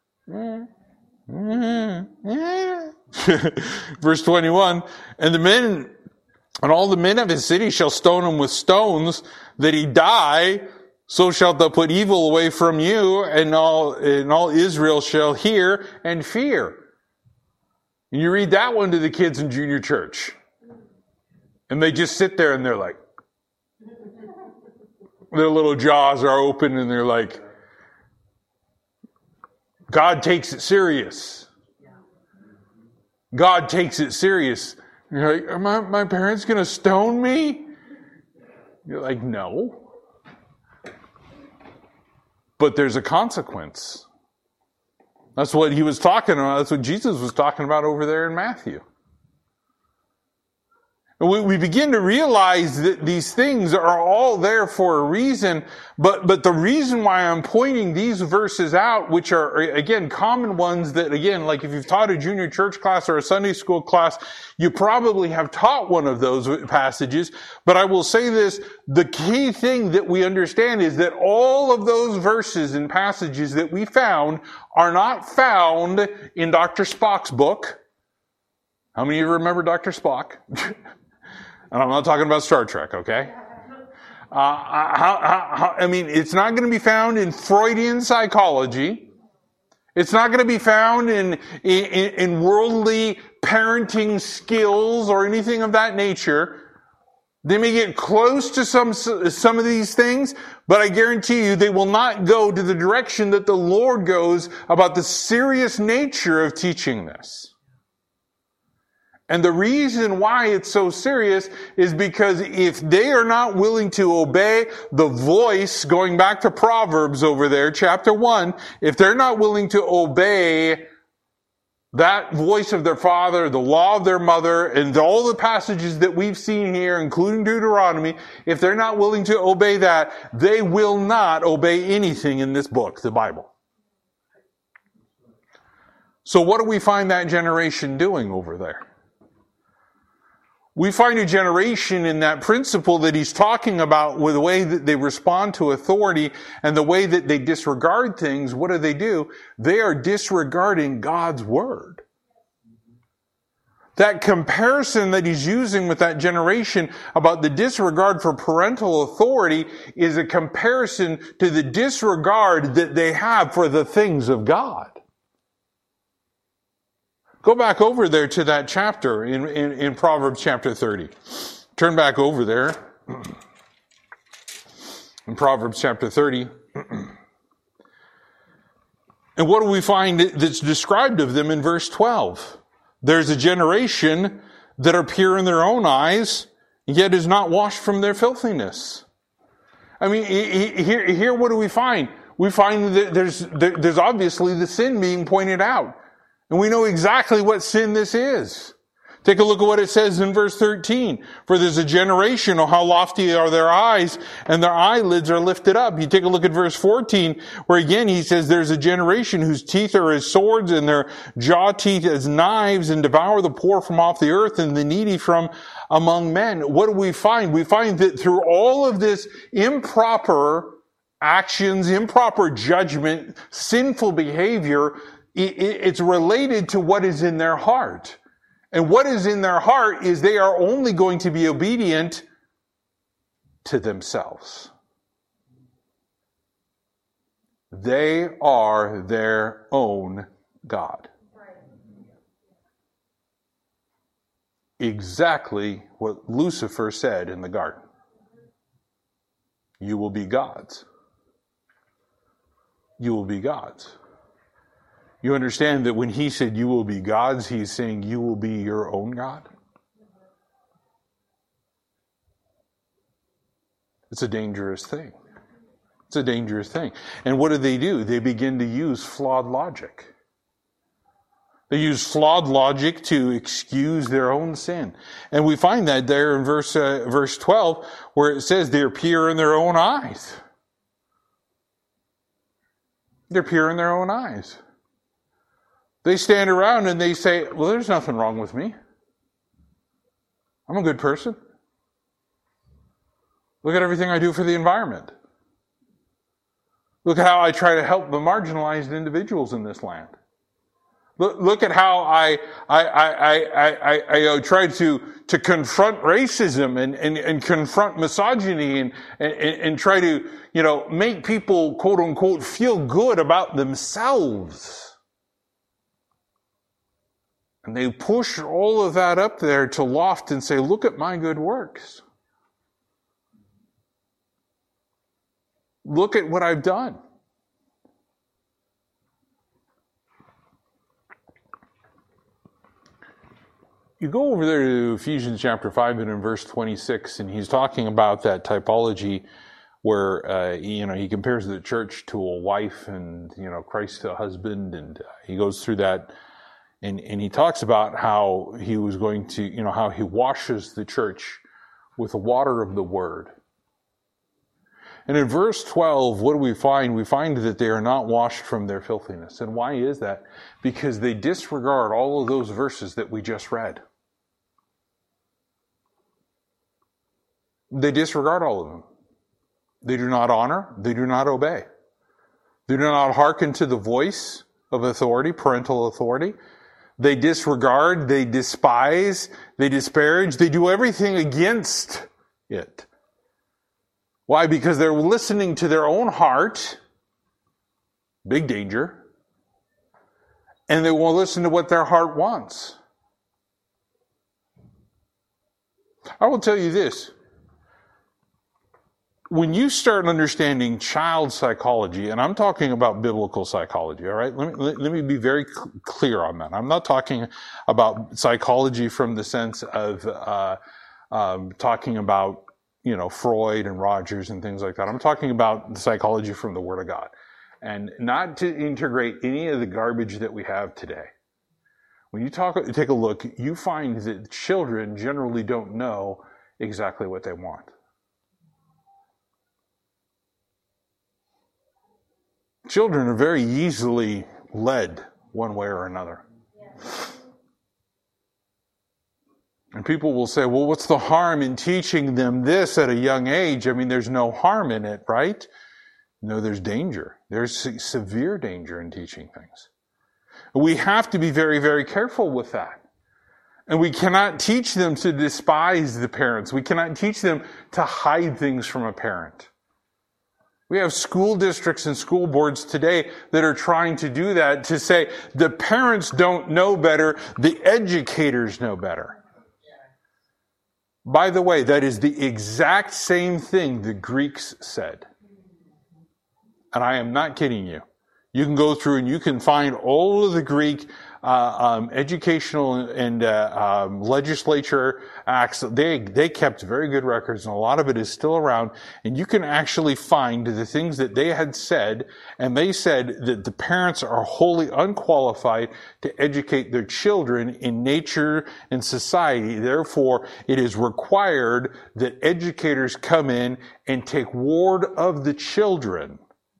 Verse twenty-one, and the men, and all the men of his city shall stone him with stones, that he die, so shalt thou put evil away from you, and all, and all Israel shall hear and fear. And you read that one to the kids in junior church. And they just sit there and they're like, their little jaws are open and they're like, God takes it serious. God takes it serious. You're like, are my, my parents going to stone me? You're like, no. But there's a consequence. That's what he was talking about. That's what Jesus was talking about over there in Matthew. We, we begin to realize that these things are all there for a reason, but, but the reason why I'm pointing these verses out, which are, again, common ones that, again, like if you've taught a junior church class or a Sunday school class, you probably have taught one of those passages, but I will say this, the key thing that we understand is that all of those verses and passages that we found are not found in Doctor Spock's book. How many of you remember Doctor Spock? And I'm not talking about Star Trek, okay? Uh, how, how, how, I mean, it's not going to be found in Freudian psychology. It's not going to be found in, in, in worldly parenting skills or anything of that nature. They may get close to some, some of these things, but I guarantee you they will not go to the direction that the Lord goes about the serious nature of teaching this. And the reason why it's so serious is because if they are not willing to obey the voice, going back to Proverbs over there, chapter one, if they're not willing to obey that voice of their father, the law of their mother, and all the passages that we've seen here, including Deuteronomy, if they're not willing to obey that, they will not obey anything in this book, the Bible. So what do we find that generation doing over there? We find a generation in that principle that he's talking about with the way that they respond to authority and the way that they disregard things. What do they do? They are disregarding God's word. That comparison that he's using with that generation about the disregard for parental authority is a comparison to the disregard that they have for the things of God. Go back over there to that chapter in, in, in Proverbs chapter thirty. Turn back over there. In Proverbs chapter thirty. And what do we find that's described of them in verse twelve? There's a generation that are pure in their own eyes, yet is not washed from their filthiness. I mean, here, here what do we find? We find that there's, there's obviously the sin being pointed out. And we know exactly what sin this is. Take a look at what it says in verse thirteen. For there's a generation, oh how lofty are their eyes, and their eyelids are lifted up. You take a look at verse fourteen, where again he says there's a generation whose teeth are as swords, and their jaw teeth as knives, and devour the poor from off the earth, and the needy from among men. What do we find? We find that through all of this improper actions, improper judgment, sinful behavior, it's related to what is in their heart. And what is in their heart is they are only going to be obedient to themselves. They are their own God. Exactly what Lucifer said in the garden. You will be gods. you will be gods. You understand that when he said you will be gods, he's saying you will be your own God? It's a dangerous thing. It's a dangerous thing. And what do they do? They begin to use flawed logic. They use flawed logic to excuse their own sin. And we find that there in verse uh, verse twelve, where it says they're pure in their own eyes. They're pure in their own eyes. They stand around and they say, well, there's nothing wrong with me. I'm a good person. Look at everything I do for the environment. Look at how I try to help the marginalized individuals in this land. Look, look at how I I I I I, I, I try to to confront racism and, and, and confront misogyny and, and and try to, you know, make people, quote unquote, feel good about themselves. And they push all of that up there to loft and say, look at my good works. Look at what I've done. You go over there to Ephesians chapter five and in verse twenty-six, and he's talking about that typology where, uh, you know, he compares the church to a wife and, you know, Christ to a husband, and uh, he goes through that, and, and he talks about how he was going to, you know, how he washes the church with the water of the word. And in verse twelve, what do we find? We find that they are not washed from their filthiness. And why is that? Because they disregard all of those verses that we just read. They disregard all of them. They do not honor. They do not obey. They do not hearken to the voice of authority, parental authority. They disregard. They despise. They disparage. They do everything against it. Why? Because they're listening to their own heart. Big danger. And they won't listen to what their heart wants. I will tell you this. When you start understanding child psychology, and I'm talking about biblical psychology, all right? Let me, let, let me be very cl- clear on that. I'm not talking about psychology from the sense of uh, um, talking about, you know, Freud and Rogers and things like that. I'm talking about the psychology from the Word of God. And not to integrate any of the garbage that we have today. When you talk, take a look, you find that children generally don't know exactly what they want. Children are very easily led one way or another. And people will say, well, what's the harm in teaching them this at a young age? I mean, there's no harm in it, right? No, there's danger. There's severe danger in teaching things. We have to be very, very careful with that. And we cannot teach them to despise the parents. We cannot teach them to hide things from a parent. We have school districts and school boards today that are trying to do that, to say the parents don't know better, the educators know better. By the way, that is the exact same thing the Greeks said. And I am not kidding you. You can go through and you can find all of the Greek uh, um, educational and uh, um, legislature acts. They they kept very good records, and a lot of it is still around. And you can actually find the things that they had said, and they said that the parents are wholly unqualified to educate their children in nature and society. Therefore, it is required that educators come in and take ward of the children.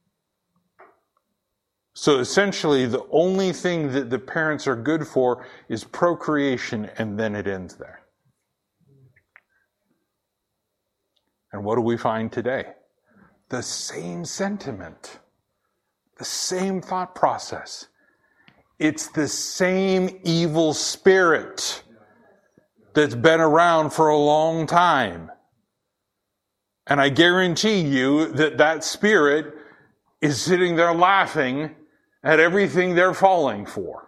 So essentially, the only thing that the parents are good for is procreation, and then it ends there. And what do we find today? The same sentiment, the same thought process. It's the same evil spirit that's been around for a long time. And I guarantee you that that spirit is sitting there laughing at everything they're falling for.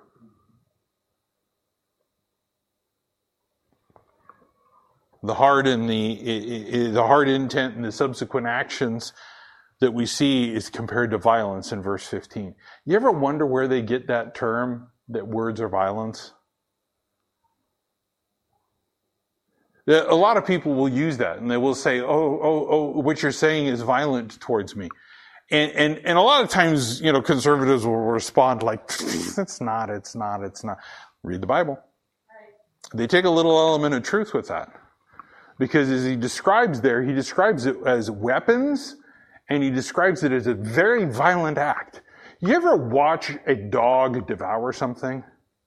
The heart and the the heart intent and the subsequent actions that we see is compared to violence in verse fifteen. You ever wonder where they get that term, that words are violence? A lot of people will use that, and they will say, oh, oh, oh, what you're saying is violent towards me. And, and, and a lot of times, you know, conservatives will respond like, it's not, it's not, it's not. Read the Bible. They take a little element of truth with that. Because as he describes there, he describes it as weapons, and he describes it as a very violent act. You ever watch a dog devour something?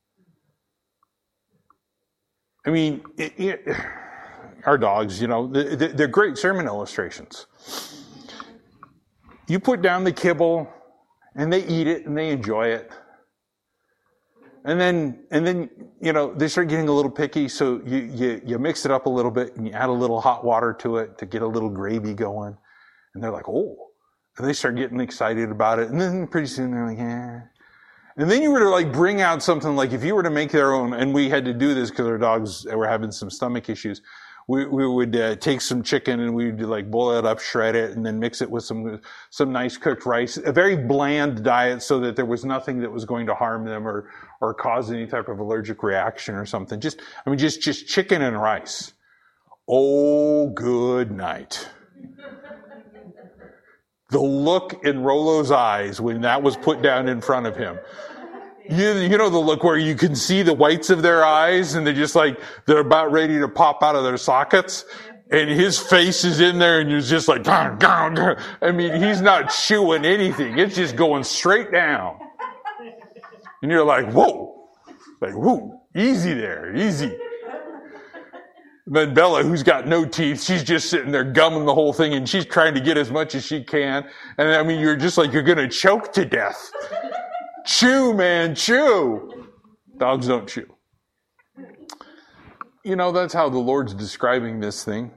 I mean, it, it, our dogs, you know, they're great sermon illustrations. You put down the kibble, and they eat it, and they enjoy it. And then, and then, you know, they start getting a little picky, so you, you, you mix it up a little bit, and you add a little hot water to it to get a little gravy going. And they're like, oh. And they start getting excited about it. And then pretty soon they're like, yeah. And then you were to like bring out something like, if you were to make their own, and we had to do this because our dogs were having some stomach issues, we, we would uh, take some chicken and we'd like boil it up, shred it, and then mix it with some some nice cooked rice. A very bland diet so that there was nothing that was going to harm them or or cause any type of allergic reaction or something. Just, I mean, just just chicken and rice. Oh, good night. The look in Rollo's eyes when that was put down in front of him. You, you know the look where you can see the whites of their eyes and they're just like, they're about ready to pop out of their sockets. And his face is in there and you're just like, gah, gah, gah. I mean, he's not chewing anything. It's just going straight down. And you're like, whoa, like, whoa, easy there, easy. And then Bella, who's got no teeth, she's just sitting there gumming the whole thing and she's trying to get as much as she can. And I mean, you're just like, you're going to choke to death. Chew, man, chew. Dogs don't chew. You know, that's how the Lord's describing this thing.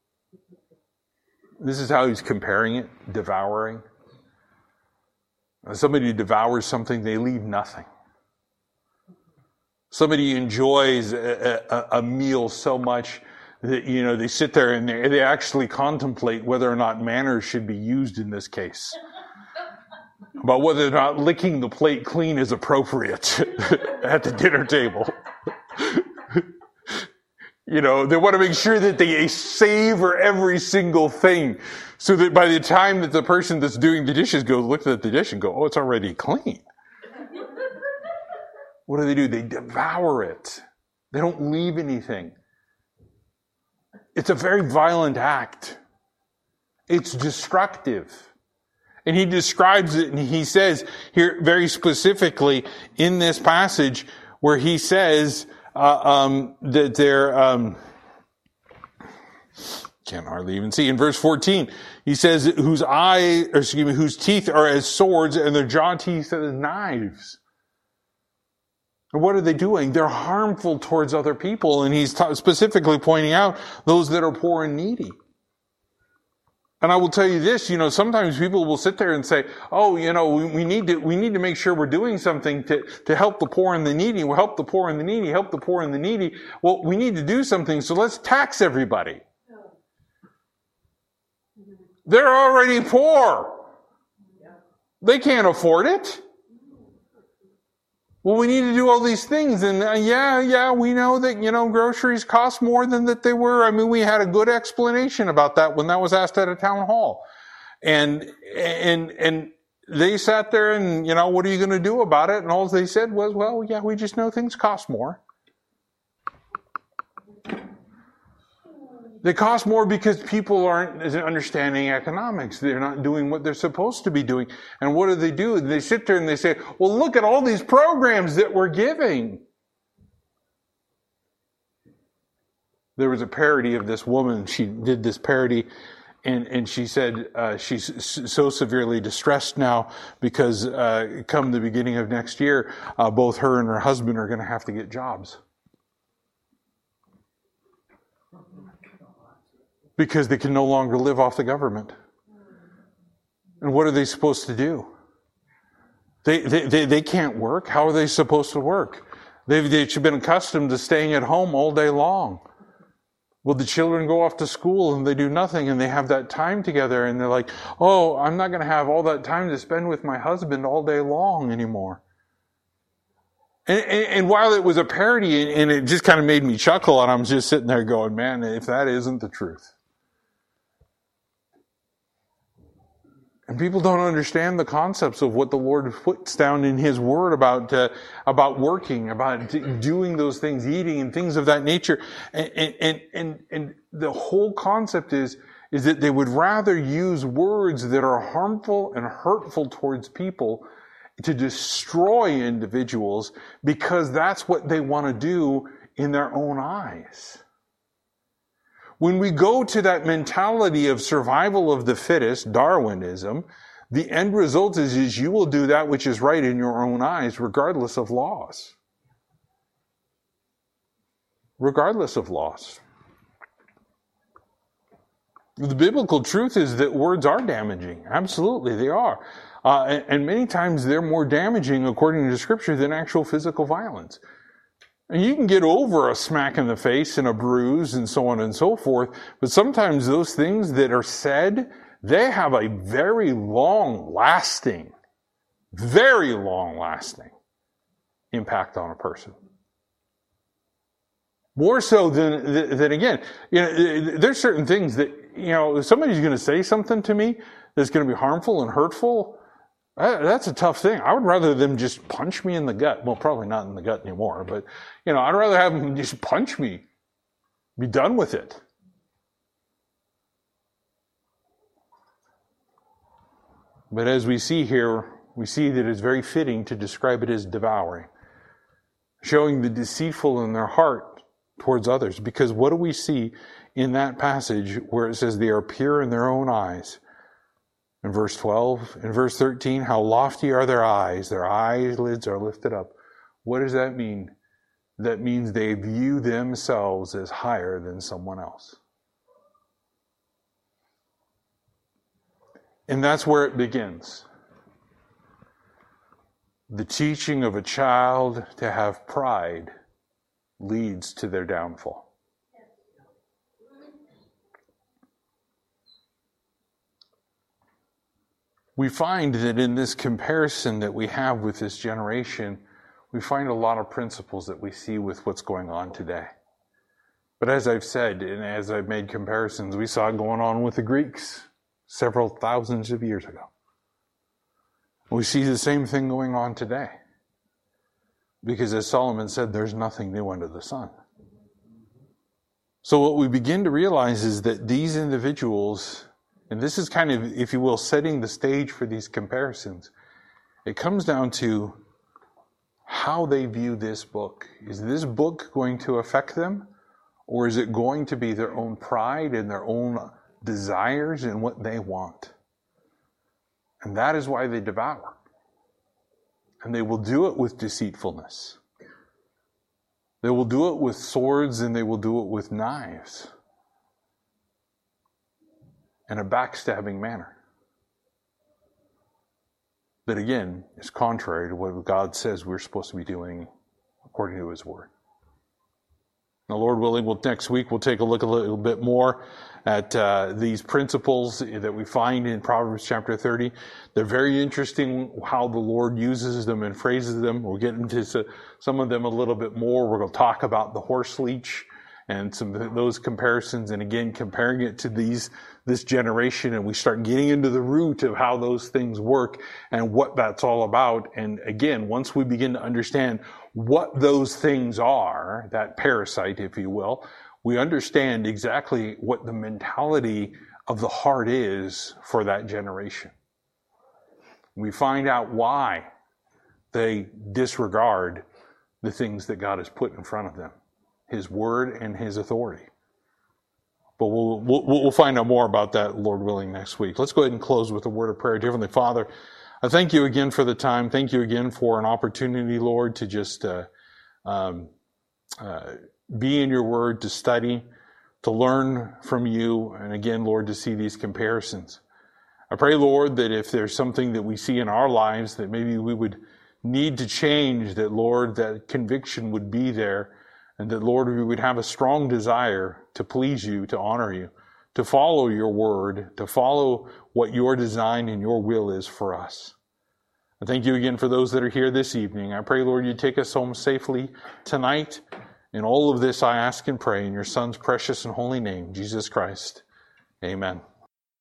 This is how he's comparing it, devouring. Somebody who devours something, they leave nothing. Somebody enjoys a, a, a meal so much that, you know, they sit there and they, they actually contemplate whether or not manners should be used in this case. About whether or not licking the plate clean is appropriate at the dinner table. You know, they want to make sure that they savor every single thing so that by the time that the person that's doing the dishes goes, look at the dish and go, oh, it's already clean. What do they do? They devour it. They don't leave anything. It's a very violent act. It's destructive. And he describes it and he says here very specifically in this passage where he says uh, um, that they're, um, can't hardly even see, in verse fourteen, he says whose eye, or excuse me, whose teeth are as swords and their jaw teeth as knives. And what are they doing? They're harmful towards other people. And he's t- specifically pointing out those that are poor and needy. And I will tell you this, you know, sometimes people will sit there and say, oh, you know, we, we need to, we need to make sure we're doing something to, to help the poor and the needy. We'll help the poor and the needy, help the poor and the needy. Well, we need to do something, so let's tax everybody. They're already poor. They can't afford it. Well, we need to do all these things. And uh, yeah, yeah, we know that, you know, groceries cost more than that they were. I mean, we had a good explanation about that when that was asked at a town hall. And, and, and they sat there and, you know, what are you going to do about it? And all they said was, well, yeah, we just know things cost more. They cost more because people aren't understanding economics. They're not doing what they're supposed to be doing. And what do they do? They sit there and they say, well, look at all these programs that we're giving. There was a parody of this woman. She did this parody and, and she said uh, she's so severely distressed now because uh, come the beginning of next year, uh, both her and her husband are going to have to get jobs. Because they can no longer live off the government. And what are they supposed to do? They they they, they can't work. How are they supposed to work? They've, they've been accustomed to staying at home all day long. Well, the children go off to school and they do nothing and they have that time together and they're like, oh, I'm not going to have all that time to spend with my husband all day long anymore. And, and, and while it was a parody and, and it just kind of made me chuckle, and I'm just sitting there going, man, if that isn't the truth. And people don't understand the concepts of what the Lord puts down in His Word about uh, about working, about d- doing those things, eating, and things of that nature. And and and and the whole concept is is that they would rather use words that are harmful and hurtful towards people to destroy individuals because that's what they want to do in their own eyes. When we go to that mentality of survival of the fittest, Darwinism, the end result is, is you will do that which is right in your own eyes, regardless of laws. Regardless of laws. The biblical truth is that words are damaging. Absolutely, they are. Uh, and, and many times they're more damaging, according to Scripture, than actual physical violence. And you can get over a smack in the face and a bruise and so on and so forth, but sometimes those things that are said, they have a very long lasting, very long lasting impact on a person. More so than, than again, you know, there's certain things that, you know, if somebody's going to say something to me that's going to be harmful and hurtful, that's a tough thing. I would rather them just punch me in the gut. Well, probably not in the gut anymore, but, you know, I'd rather have them just punch me. Be done with it. But as we see here, we see that it's very fitting to describe it as devouring, showing the deceitful in their heart towards others. Because what do we see in that passage where it says they are pure in their own eyes? In verse twelve, in verse thirteen, how lofty are their eyes, their eyelids are lifted up. What does that mean? That means they view themselves as higher than someone else. And that's where it begins. The teaching of a child to have pride leads to their downfall. We find that in this comparison that we have with this generation, we find a lot of principles that we see with what's going on today. But as I've said, and as I've made comparisons, we saw it going on with the Greeks several thousands of years ago. We see the same thing going on today. Because as Solomon said, there's nothing new under the sun. So what we begin to realize is that these individuals, and this is kind of, if you will, setting the stage for these comparisons. It comes down to how they view this book. Is this book going to affect them? Or is it going to be their own pride and their own desires and what they want? And that is why they devour. And they will do it with deceitfulness. They will do it with swords and they will do it with knives. In a backstabbing manner. That again is contrary to what God says we're supposed to be doing according to His Word. Now, Lord willing, we'll, next week we'll take a look a little bit more at uh, these principles that we find in Proverbs chapter thirty. They're very interesting how the Lord uses them and phrases them. We'll get into some of them a little bit more. We're going to talk about the horse leech and some of those comparisons, and again, comparing it to these this generation, and we start getting into the root of how those things work and what that's all about. And again, once we begin to understand what those things are, that parasite, if you will, we understand exactly what the mentality of the heart is for that generation. We find out why they disregard the things that God has put in front of them, His Word and His authority. But we'll, we'll, we'll find out more about that, Lord willing, next week. Let's go ahead and close with a word of prayer. Dear Heavenly Father, I thank You again for the time. Thank You again for an opportunity, Lord, to just uh, um, uh, be in Your Word, to study, to learn from You, and again, Lord, to see these comparisons. I pray, Lord, that if there's something that we see in our lives that maybe we would need to change, that, Lord, that conviction would be there, and that, Lord, we would have a strong desire to please you, to honor you, to follow your word, to follow what your design and your will is for us. I thank you again for those that are here this evening. I pray, Lord, you take us home safely tonight. In all of this I ask and pray in your Son's precious and holy name, Jesus Christ. Amen.